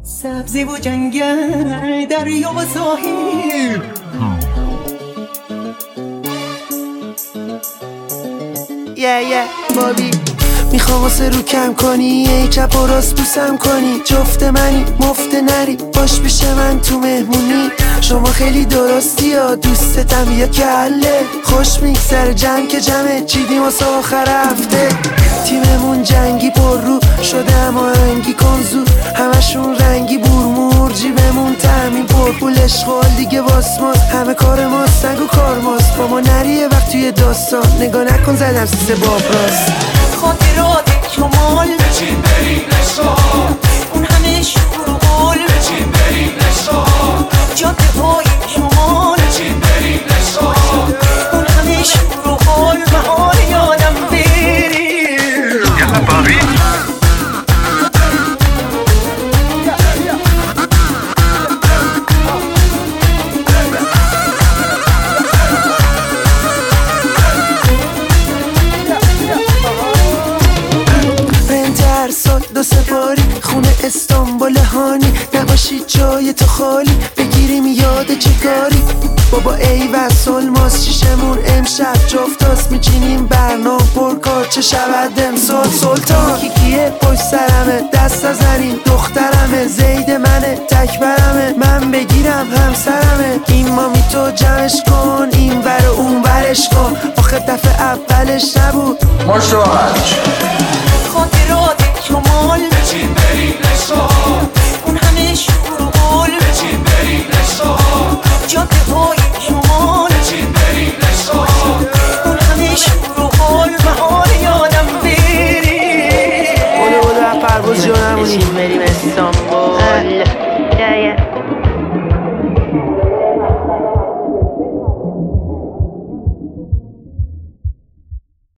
سبزی و جنگل، دریا و ساحل. بابی میخوام واسه رو کم کنی، ای چپ و راست بوسم کنی. جفت منی مفت نری، باش پیش من تو مهمونی. شما خیلی درستی ها، دوستتم یا کله. خوش میگذره جمع که جمعه، چیدیم واسه آخر هفته. تیممون جنگی پر رو شده اما هنگی کنزو. همشون رنگی بورمور، جیبمون تامین پرپول. اشغال دیگه واسماس، همه کار ماست، نگو کار ماست. با ما نریه وقت توی داستان، نگاه نکن زدم سیسه باب راست. خاطرات کمال، بچین بریم رشتان. اون همه شور و گل، بچین بریم رشتان. جاده های شمال، بچین بریم رشتان. اون همه شور و گل، بهار یادم بری. یلا بابی دو سپاری خونه استانبول هانی. نباشی جای تو خالی، بگیریم یاد چه کاری. بابا ای وصل ماست شیشمون امشب جفتاست. میچینیم برنامه پرکار چه شود امسال. سلطان کیکیه پشت سرمه، دست نزنیم دخترمه. زید منه تکبرمه، من بگیرم همسرمه. این مامی تو جمعش کن، این ور اون ورش کن. آخه دفعه اولش نبود. مشاهد خاطرات کمال، بچین بریم رشتان.